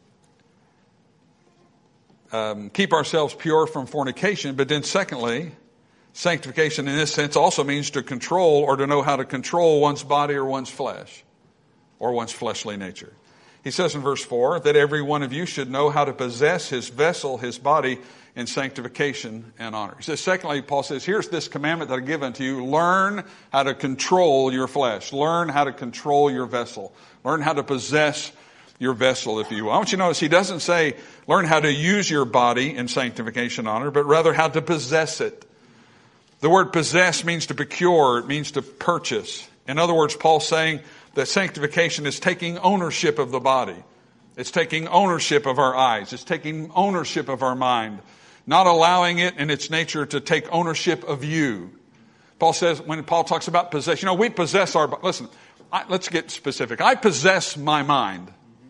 Speaker 1: um, keep ourselves pure from fornication, but then secondly, sanctification in this sense also means to control or to know how to control one's body or one's flesh or one's fleshly nature. He says in verse four that every one of you should know how to possess his vessel, his body, in sanctification and honor. He says, secondly, Paul says, here's this commandment that I give unto you. Learn how to control your flesh. Learn how to control your vessel. Learn how to possess your vessel, if you will. I want you to notice he doesn't say learn how to use your body in sanctification and honor, but rather how to possess it. The word possess means to procure. It means to purchase. In other words, Paul's saying that sanctification is taking ownership of the body. It's taking ownership of our eyes. It's taking ownership of our mind. Not allowing it in its nature to take ownership of you. Paul says, when Paul talks about possession, you know, we possess our, listen, I, let's get specific. I possess my mind.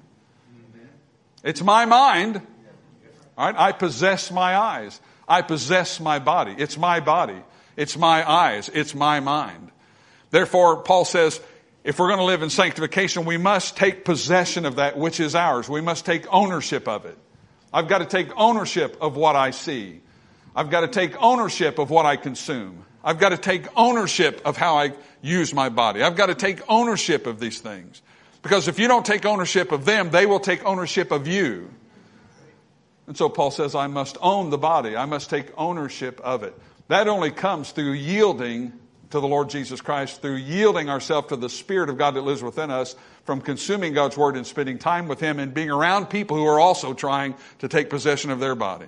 Speaker 1: It's my mind. All right? I possess my eyes. I possess my body. It's my body. It's my eyes. It's my mind. Therefore, Paul says, if we're going to live in sanctification, we must take possession of that which is ours. We must take ownership of it. I've got to take ownership of what I see. I've got to take ownership of what I consume. I've got to take ownership of how I use my body. I've got to take ownership of these things. Because if you don't take ownership of them, they will take ownership of you. And so Paul says, I must own the body. I must take ownership of it. That only comes through yielding to the Lord Jesus Christ, through yielding ourselves to the Spirit of God that lives within us, from consuming God's Word and spending time with Him and being around people who are also trying to take possession of their body.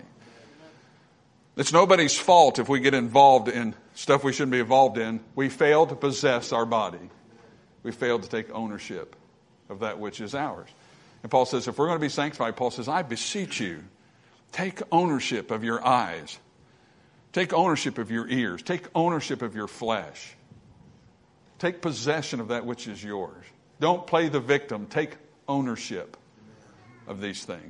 Speaker 1: It's nobody's fault if we get involved in stuff we shouldn't be involved in. We fail to possess our body. We fail to take ownership of that which is ours. And Paul says, if we're going to be sanctified, Paul says, I beseech you, take ownership of your eyes. Take ownership of your ears. Take ownership of your flesh. Take possession of that which is yours. Don't play the victim. Take ownership of these things.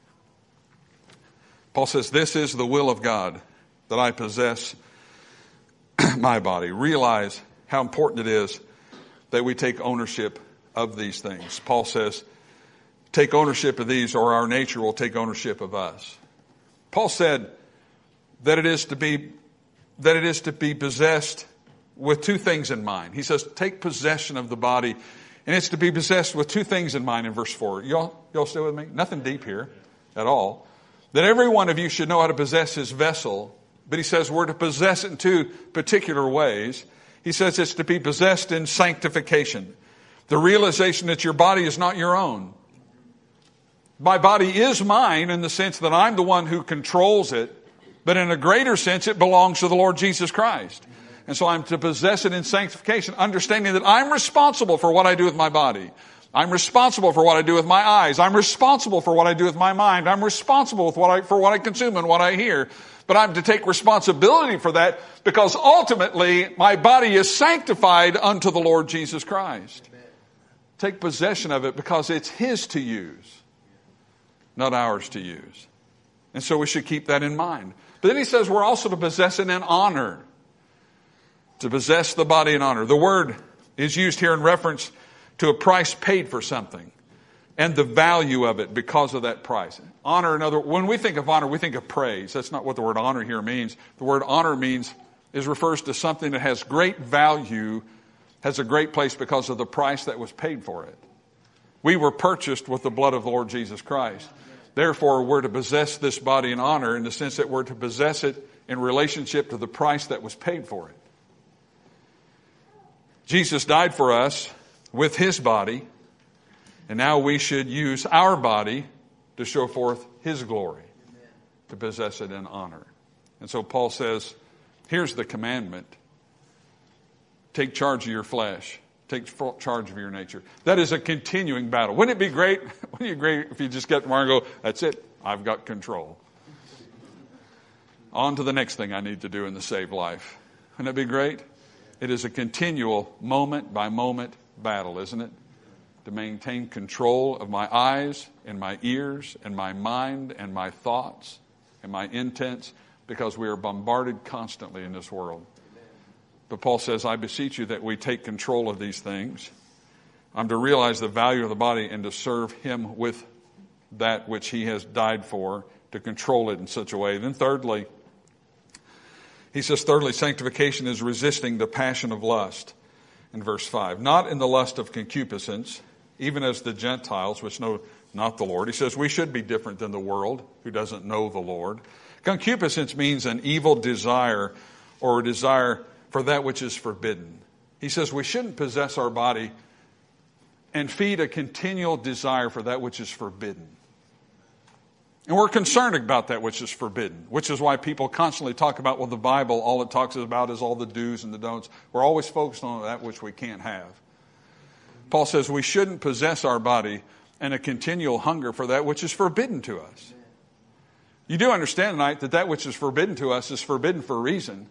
Speaker 1: Paul says, this is the will of God, that I possess my body. Realize how important it is that we take ownership of these things. Paul says, take ownership of these, or our nature will take ownership of us. Paul said that it is to be that it is to be possessed with two things in mind. He says, take possession of the body, and it's to be possessed with two things in mind in verse four. Y'all, y'all stay with me? Nothing deep here at all. That every one of you should know how to possess his vessel, but he says we're to possess it in two particular ways. He says it's to be possessed in sanctification. The realization that your body is not your own. My body is mine in the sense that I'm the one who controls it, but in a greater sense, it belongs to the Lord Jesus Christ. And so I'm to possess it in sanctification, understanding that I'm responsible for what I do with my body. I'm responsible for what I do with my eyes. I'm responsible for what I do with my mind. I'm responsible with what I, for what I consume and what I hear. But I'm to take responsibility for that because ultimately my body is sanctified unto the Lord Jesus Christ. Amen. Take possession of it because it's His to use, not ours to use. And so we should keep that in mind. But then he says we're also to possess it in honor. To possess the body in honor. The word is used here in reference to a price paid for something. and the value of it because of that price. Honor, another, when we think of honor, we think of praise. That's not what the word honor here means. The word honor means, is refers to something that has great value, has a great place because of the price that was paid for it. We were purchased with the blood of the Lord Jesus Christ. Therefore, we're to possess this body in honor in the sense that we're to possess it in relationship to the price that was paid for it. Jesus died for us with his body, and now we should use our body to show forth his glory, to possess it in honor. And so Paul says, here's the commandment. Take charge of your flesh. Take charge of your nature. That is a continuing battle. Wouldn't it be great? Wouldn't it be great if you just get tomorrow and go, that's it, I've got control. On to the next thing I need to do in the saved life. Wouldn't it be great? It is a continual moment by moment battle, isn't it? To maintain control of my eyes and my ears and my mind and my thoughts and my intents, because we are bombarded constantly in this world. But Paul says, I beseech you that we take control of these things. I'm to realize the value of the body and to serve him with that which he has died for, to control it in such a way. Then thirdly, he says, thirdly, sanctification is resisting the passion of lust. In verse five, not in the lust of concupiscence, even as the Gentiles, which know not the Lord. He says we should be different than the world who doesn't know the Lord. Concupiscence means an evil desire or a desire for that which is forbidden. He says we shouldn't possess our body and feed a continual desire for that which is forbidden. And we're concerned about that which is forbidden, which is why people constantly talk about, well, the Bible, all it talks about is all the do's and the don'ts. We're always focused on that which we can't have. Paul says we shouldn't possess our body and a continual hunger for that which is forbidden to us. You do understand tonight that that which is forbidden to us is forbidden for a reason.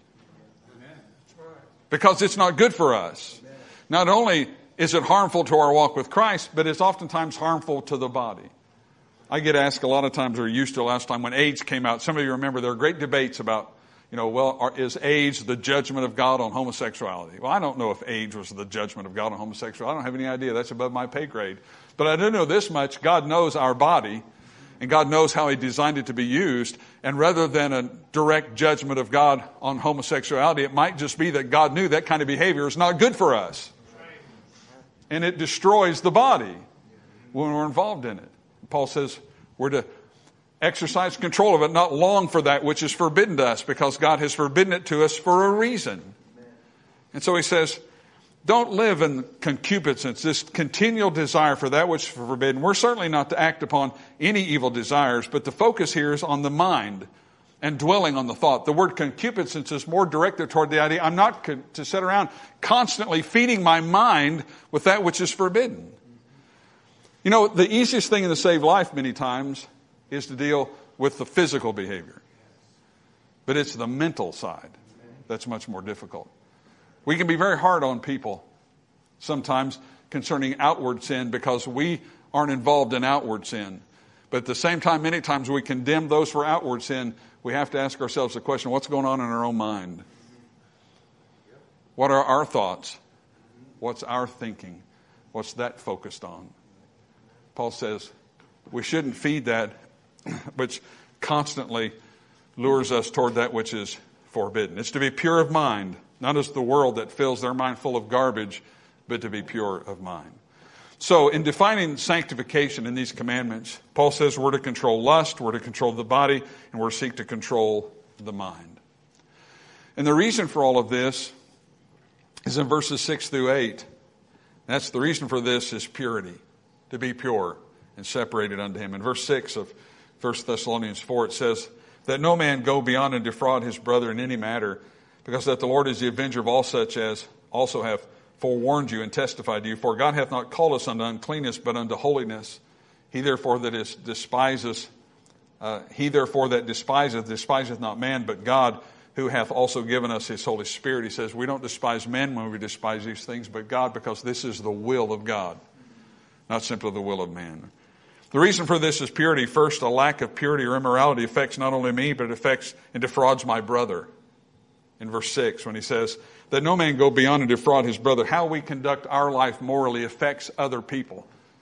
Speaker 1: Because it's not good for us. Not only is it harmful to our walk with Christ, but it's oftentimes harmful to the body. I get asked a lot of times, or used to last time, when AIDS came out. Some of you remember there were great debates about, you know, well, are, is AIDS the judgment of God on homosexuality? Well, I don't know if AIDS was the judgment of God on homosexuality. I don't have any idea. That's above my pay grade. But I do know this much. God knows our body, and God knows how he designed it to be used. And rather than a direct judgment of God on homosexuality, it might just be that God knew that kind of behavior is not good for us. And it destroys the body when we're involved in it. Paul says we're to exercise control of it, not long for that which is forbidden to us, because God has forbidden it to us for a reason. And so he says, don't live in concupiscence, this continual desire for that which is forbidden. We're certainly not to act upon any evil desires, but the focus here is on the mind and dwelling on the thought. The word concupiscence is more directed toward the idea I'm not to sit around constantly feeding my mind with that which is forbidden. You know, the easiest thing in the saved life many times is to deal with the physical behavior. But it's the mental side that's much more difficult. We can be very hard on people sometimes concerning outward sin because we aren't involved in outward sin. But at the same time, many times we condemn those for outward sin. We have to ask ourselves the question, what's going on in our own mind? What are our thoughts? What's our thinking? What's that focused on? Paul says we shouldn't feed that which constantly lures us toward that which is forbidden. It's to be pure of mind, not as the world that fills their mind full of garbage, but to be pure of mind. So in defining sanctification in these commandments, Paul says we're to control lust, we're to control the body, and we're to seek to control the mind. And the reason for all of this is in verses six through eight. That's the reason for this is purity, to be pure and separated unto him. In verse six of First Thessalonians four, it says, that no man go beyond and defraud his brother in any matter, because that the Lord is the avenger of all such as also have forewarned you and testified to you. For God hath not called us unto uncleanness, but unto holiness. He therefore that is despises, uh, he therefore that despiseth, despiseth not man, but God, who hath also given us his Holy Spirit. He says we don't despise men when we despise these things, but God, because this is the will of God, not simply the will of man. The reason for this is purity. First, a lack of purity or immorality affects not only me, but it affects and defrauds my brother. In verse six, when he says that no man go beyond and defraud his brother, how we conduct our life morally affects other people.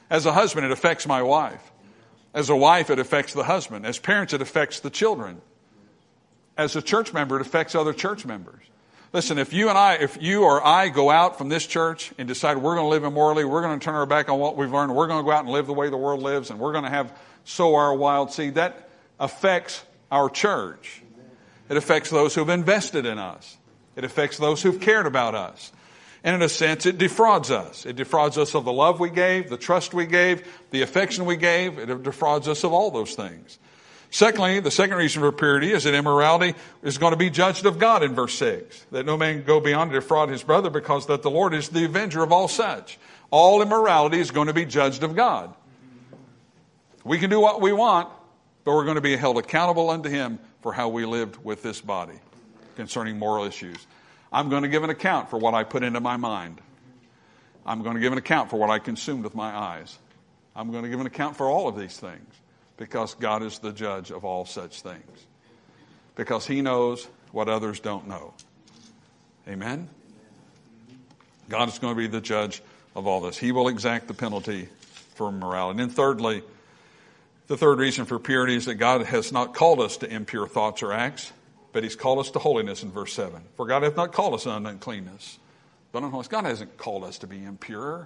Speaker 1: As a husband, it affects my wife. As a wife, it affects the husband. As parents, it affects the children. As a church member, it affects other church members. Listen, if you and I, if you or I go out from this church and decide we're going to live immorally, we're going to turn our back on what we've learned, we're going to go out and live the way the world lives, and we're going to have sow our wild seed, that affects our church. It affects those who've invested in us. It affects those who've cared about us. And in a sense, it defrauds us. It defrauds us of the love we gave, the trust we gave, the affection we gave. It defrauds us of all those things. Secondly, the second reason for purity is that immorality is going to be judged of God in verse six. That no man go beyond to defraud his brother, because that the Lord is the avenger of all such. All immorality is going to be judged of God. We can do what we want, but we're going to be held accountable unto Him for how we lived with this body concerning moral issues. I'm going to give an account for what I put into my mind. I'm going to give an account for what I consumed with my eyes. I'm going to give an account for all of these things, because God is the judge of all such things. Because He knows what others don't know. Amen? God is going to be the judge of all this. He will exact the penalty for immorality. And then thirdly, the third reason for purity is that God has not called us to impure thoughts or acts, but He's called us to holiness in verse seven. For God hath not called us unto uncleanness, but unholiness. God hasn't called us to be impure.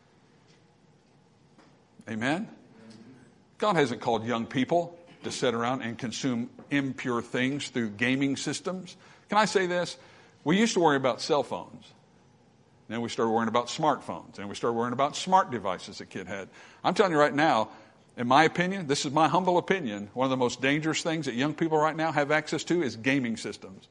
Speaker 1: Amen? God hasn't called young people to sit around and consume impure things through gaming systems. Can I say this? We used to worry about cell phones. Then we started worrying about smartphones. And we started worrying about smart devices that kid had. I'm telling you right now, in my opinion, this is my humble opinion, one of the most dangerous things that young people right now have access to is gaming systems.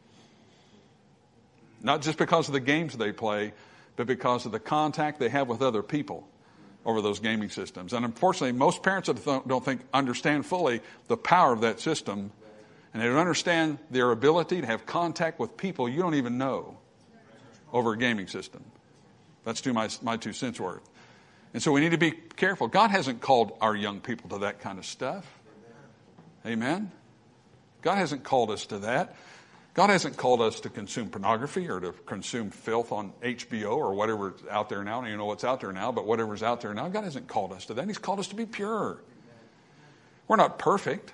Speaker 1: Not just because of the games they play, but because of the contact they have with other people over those gaming systems. And unfortunately, most parents don't think understand fully the power of that system, and they don't understand their ability to have contact with people you don't even know over a gaming system. That's to my, my two cents worth. And so we need to be careful. God hasn't called our young people to that kind of stuff. Amen? God hasn't called us to that. God hasn't called us to consume pornography or to consume filth on H B O or whatever's out there now. I don't even know what's out there now, but whatever's out there now, God hasn't called us to that. He's called us to be pure. We're not perfect,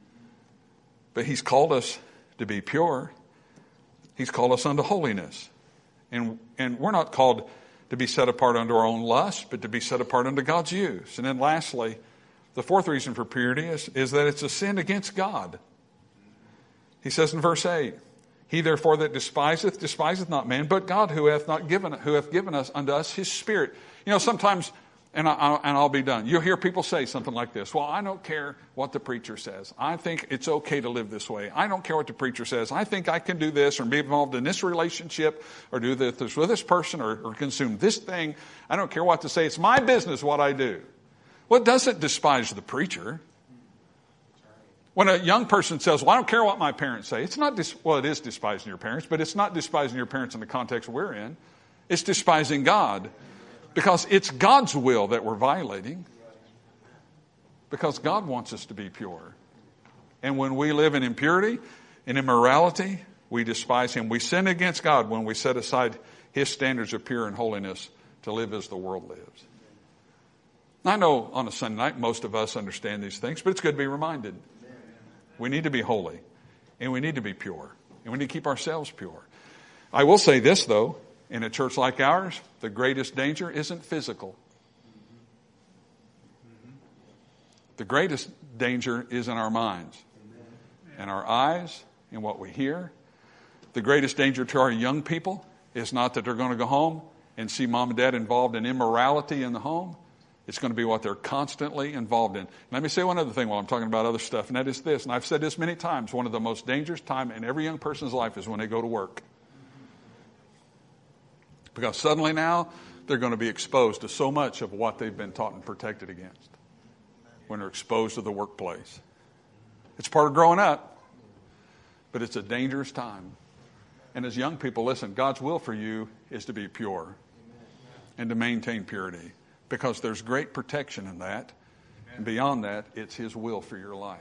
Speaker 1: but He's called us to be pure. He's called us unto holiness. And, and we're not called to be set apart unto our own lust, but to be set apart unto God's use. And then lastly, the fourth reason for purity is, is that it's a sin against God. He says in verse eight, He therefore that despiseth, despiseth not man, but God who hath not given, who hath given us unto us His Spirit. You know, sometimes, and, I, and I'll be done, you'll hear people say something like this: well, I don't care what the preacher says. I think it's okay to live this way. I don't care what the preacher says. I think I can do this or be involved in this relationship or do this with this person or, or consume this thing. I don't care what to say. It's my business what I do. Well, it doesn't despise the preacher. When a young person says, well, I don't care what my parents say, it's not, dis- well, it is despising your parents, but it's not despising your parents in the context we're in. It's despising God, because it's God's will that we're violating, because God wants us to be pure. And when we live in impurity and immorality, we despise Him. We sin against God when we set aside His standards of pure and holiness to live as the world lives. I know on a Sunday night most of us understand these things, but it's good to be reminded. We need to be holy, and we need to be pure, and we need to keep ourselves pure. I will say this, though, in a church like ours, the greatest danger isn't physical. The greatest danger is in our minds, and our eyes, and what we hear. The greatest danger to our young people is not that they're going to go home and see mom and dad involved in immorality in the home. It's going to be what they're constantly involved in. And let me say one other thing while I'm talking about other stuff, and that is this, and I've said this many times, one of the most dangerous time in every young person's life is when they go to work. Because suddenly now, they're going to be exposed to so much of what they've been taught and protected against when they're exposed to the workplace. It's part of growing up, but it's a dangerous time. And as young people, listen, God's will for you is to be pure and to maintain purity. Because there's great protection in that. And beyond that, it's His will for your life.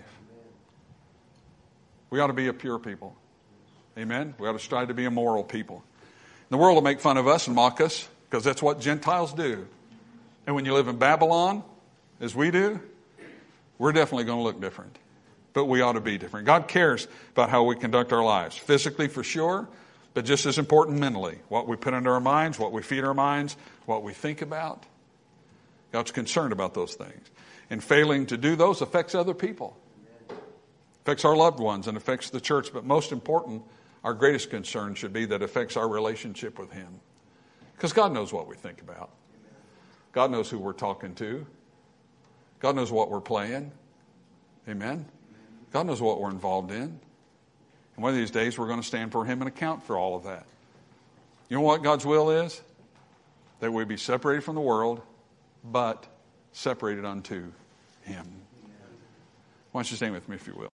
Speaker 1: We ought to be a pure people. Amen? We ought to strive to be a moral people. The world will make fun of us and mock us, because that's what Gentiles do. And when you live in Babylon, as we do, we're definitely going to look different. But we ought to be different. God cares about how we conduct our lives. Physically, for sure, but just as important mentally. What we put into our minds, what we feed our minds, what we think about. God's concerned about those things. And failing to do those affects other people. Affects our loved ones and affects the church. But most important, our greatest concern should be that it affects our relationship with Him. Because God knows what we think about. God knows who we're talking to. God knows what we're playing. Amen? God knows what we're involved in. And one of these days we're going to stand for Him and account for all of that. You know what God's will is? That we be separated from the world, but separated unto Him. Why don't you stand with me if you will?